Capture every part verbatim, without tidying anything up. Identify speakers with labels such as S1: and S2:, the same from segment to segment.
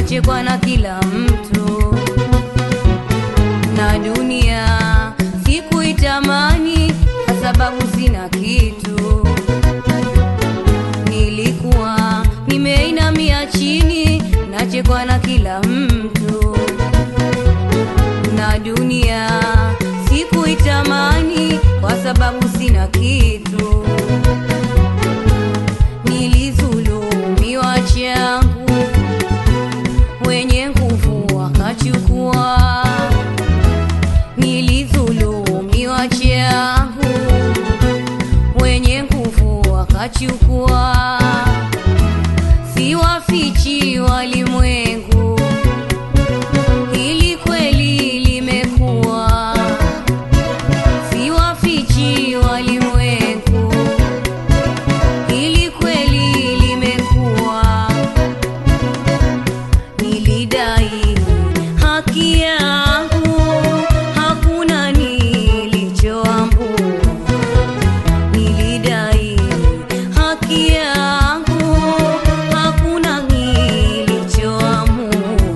S1: nachekwa na kila mtu, na dunia sikuitamani kwa sababu sina kitu. Nilikuwa nimeinamia chini, nachekwa na kila mtu, na dunia sikuitamani kwa sababu sina kitu. Nilizulumiwa changu, wenye nguvu wakachukua. Nilizulumiwa changu, wenye nguvu wakachukua. Siwafichi walimwengu, hili kweli limekuwa. Siwafichi walimwengu, hili kweli limekuwa. Nilidai haki yangu, hakuna nilichoambua. Nilidai haki yangu, hakuna nilichoamua,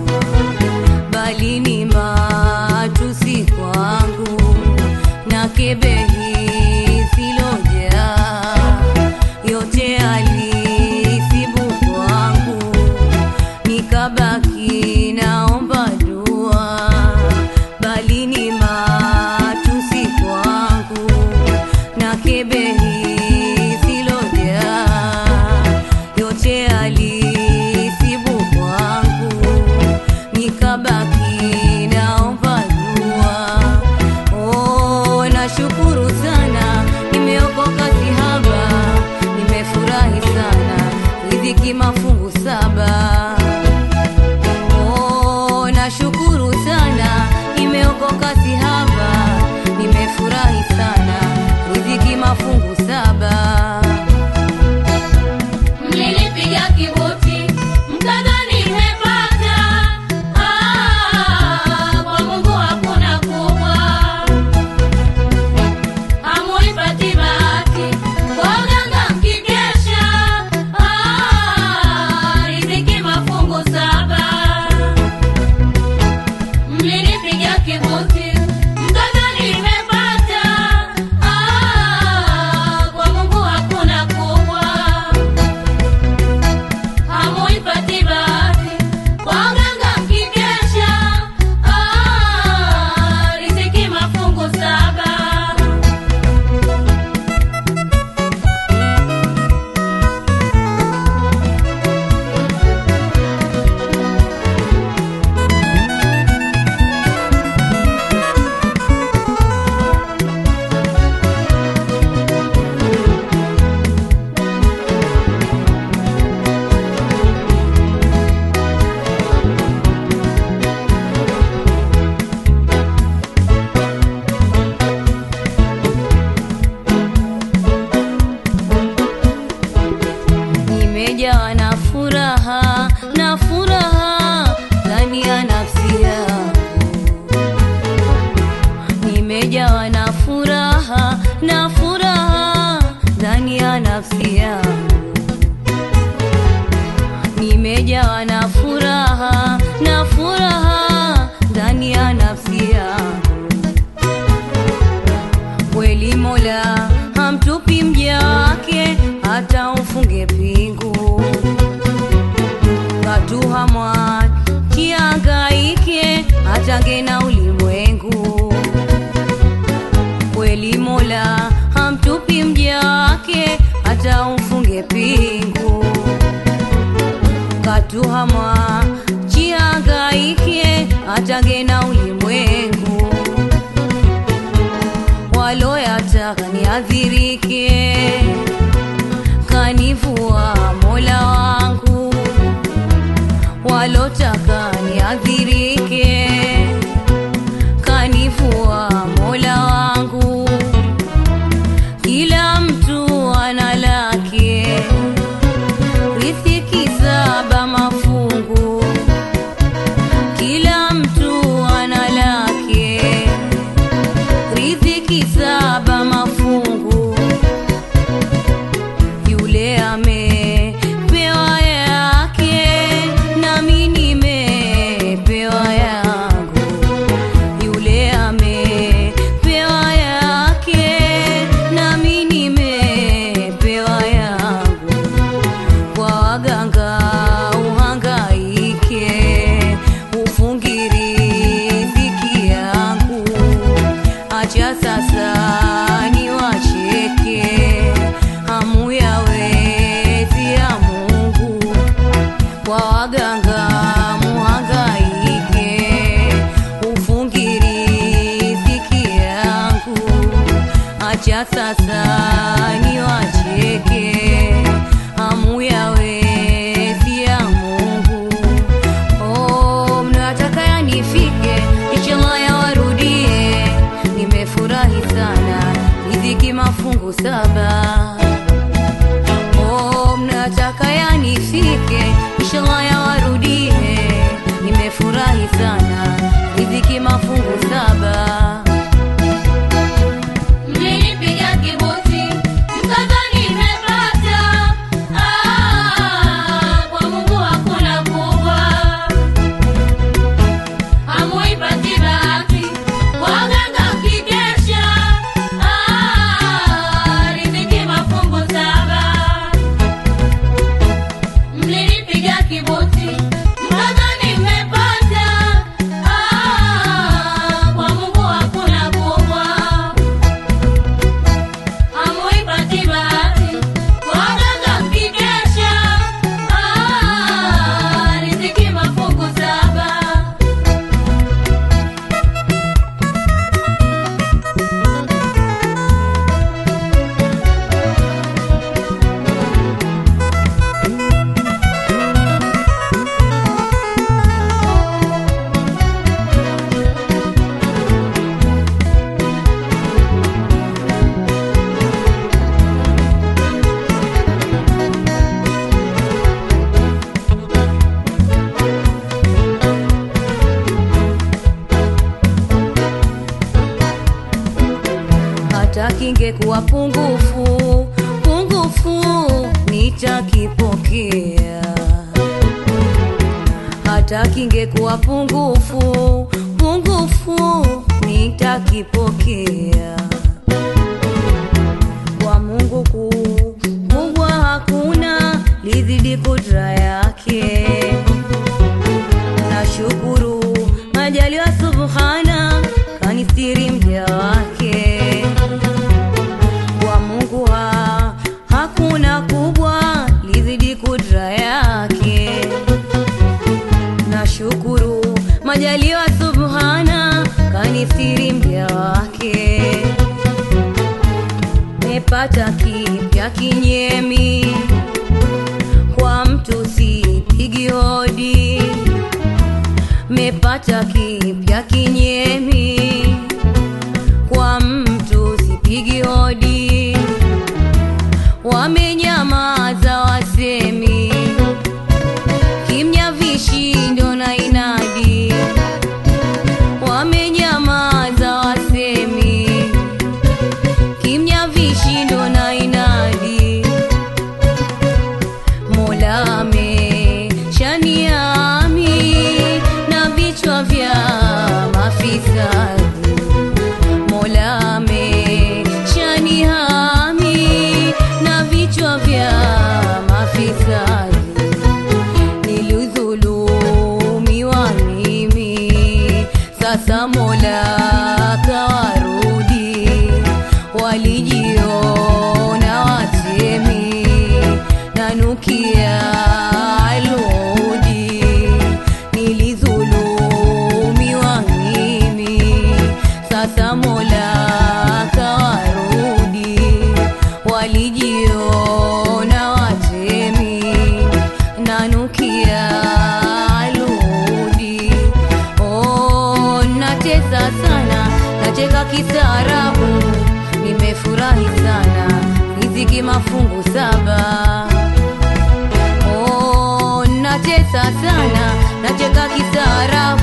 S1: bali ni matusi kwangu na kebehi siloja. Yote alisibu kwangu, nikabaki naomba dua, bali ni matusi kwangu na kebehi siloja. Yote alisibu kwangu, nikabaki naomba dua. Oh, nashukuru sana, nimeokoka sihaba, nimefurahi sana, riziki mafungu saba. Oh, nashukuru sana, nimeokoka sihaba, nimefurahi sana, riziki mafungu saba.
S2: Mlinipiga kiboti, mkadhani nimepata. Ah, kwa Mungu hakuna kubwa. Hamuipati bahati, kwa uganga mkikesha. Ah, riziki mafungu saba. Mlinipiga kiboti, mkadhani nimepata. Ah, kwa Mungu hakuna kubwa. Hamuipati bahati, kwa uganga mkikesha. Ah, riziki mafungu saba.
S1: Nimejawa na furaha, na furaha ndani ya nafsi yangu. Nimejawa na furaha, na furaha ndani ya nafsi yangu. Nimejawa na furaha, na furaha ndani ya nafsi yangu. Kweli Mola hamtupi mja wake, hata ufunge pingu. Katuhamwa kiangaike, atange na ulimwengu. Kweli Mola hamtupi mja wake, hata ufunge pingu. Katuhamwa kiangaike, atange na ulimwengu. Waloyataka niadhirike, kanivua Mola wangu. Walotaka niadhirike, kanivua Mola wangu. Kila mtu ana lake, riziki saba mafungu. Kila mtu sasa niwacheke, hamu yawe si ya Mungu. Oh, mnataka yanifike, inshallah yawarudie. Nimefurahi sana, riziki mafungu saba. Oh, mnataka yanifike, inshallah yawarudie. Nimefurahi sana, riziki mafungu saba. Hata kingekuwa pungufu, pungufu nitakipokea. Hata kingekuwa pungufu, pungufu nitakipokea. Kwa Mungu kubwa hakuna lizidi kudra yake. Nashukuru majaliwa subhana kanistiri mja wake. Kwa Mungu ha, hakuna kubwa lizidi kudra yake. Nashukuru majaliwa subhana kanistiri mja wake. Mepata kipya kinyemi, kwa mtu sipigi hodi. Mepata kipya kinyemi, kwa mtu sipigi hodi. Wamenyamaza wasemi, kimya vishindo na inadi. Wamenyamaza wasemi, kimya vishindo na inadi. Mola ameshaniami na vichwa vya mafisadi. Mola ameshanihami na vichwa vya mafisadi. Nilidhulumiwa mimi, sasa Mola kawarudi. Walijiona watemi, nanukia aludi. Nilidhulumiwa mimi, sasa Mola kawarudi. Walijiona watemi, nanukia aludi. Oh, natesa sana, nacheka kistaarabu. Nimefurahi sana, riziki mafungu saba. Oh, natesa sana, nacheka kistaarabu.